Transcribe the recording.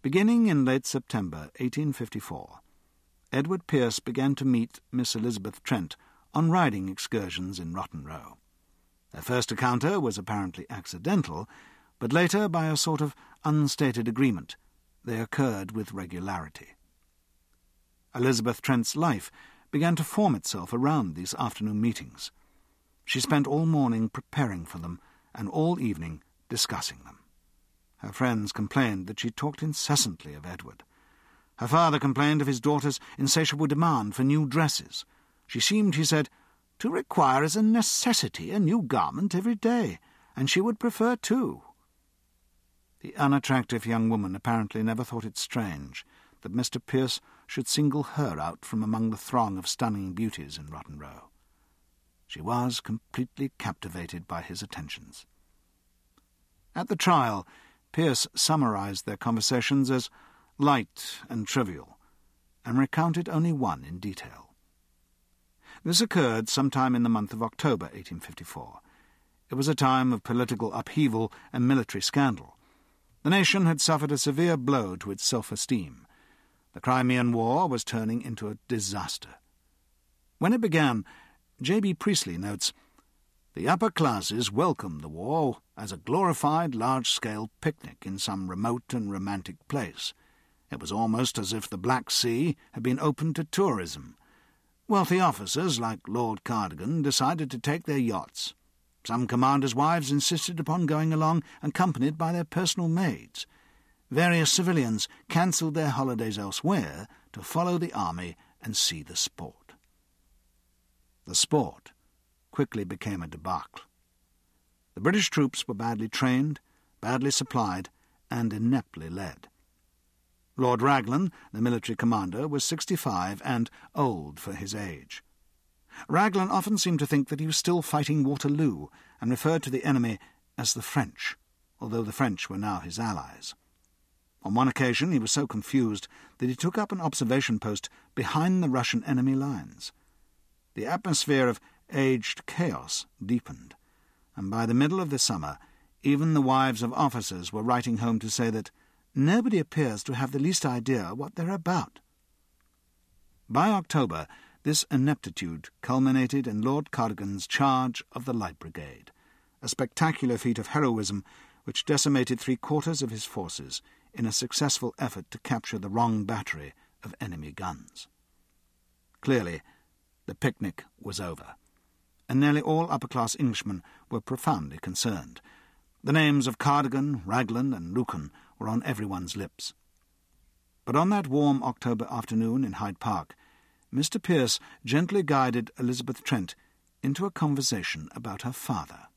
Beginning in late September 1854, Edward Pearce began to meet Miss Elizabeth Trent on riding excursions in Rotten Row. Their first encounter was apparently accidental, but later, by a sort of unstated agreement, they occurred with regularity. Elizabeth Trent's life began to form itself around these afternoon meetings. She spent all morning preparing for them and all evening discussing them. Her friends complained that she talked incessantly of Edward. Her father complained of his daughter's insatiable demand for new dresses. She seemed, he said, to require as a necessity a new garment every day, and she would prefer two. The unattractive young woman apparently never thought it strange that Mr. Pearce should single her out from among the throng of stunning beauties in Rotten Row. She was completely captivated by his attentions. At the trial, Pearce summarized their conversations as light and trivial, and recounted only one in detail. This occurred sometime in the month of October 1854. It was a time of political upheaval and military scandal. The nation had suffered a severe blow to its self-esteem. The Crimean War was turning into a disaster. When it began, J.B. Priestley notes, "The upper classes welcomed the war as a glorified large-scale picnic in some remote and romantic place. It was almost as if the Black Sea had been opened to tourism. Wealthy officers like Lord Cardigan decided to take their yachts. Some commanders' wives insisted upon going along accompanied by their personal maids. Various civilians cancelled their holidays elsewhere to follow the army and see the sport." The sport quickly became a debacle. The British troops were badly trained, badly supplied, and ineptly led. Lord Raglan, the military commander, was 65 and old for his age. Raglan often seemed to think that he was still fighting Waterloo and referred to the enemy as the French, although the French were now his allies. On one occasion he was so confused that he took up an observation post behind the Russian enemy lines. The atmosphere of aged chaos deepened, and by the middle of the summer even the wives of officers were writing home to say that nobody appears to have the least idea what they're about. By October, this ineptitude culminated in Lord Cardigan's charge of the Light Brigade, a spectacular feat of heroism which decimated 3/4 of his forces in a successful effort to capture the wrong battery of enemy guns. Clearly, the picnic was over, and nearly all upper-class Englishmen were profoundly concerned. The names of Cardigan, Raglan, and Lucan were on everyone's lips. But on that warm October afternoon in Hyde Park, Mr. Pearce gently guided Elizabeth Trent into a conversation about her father.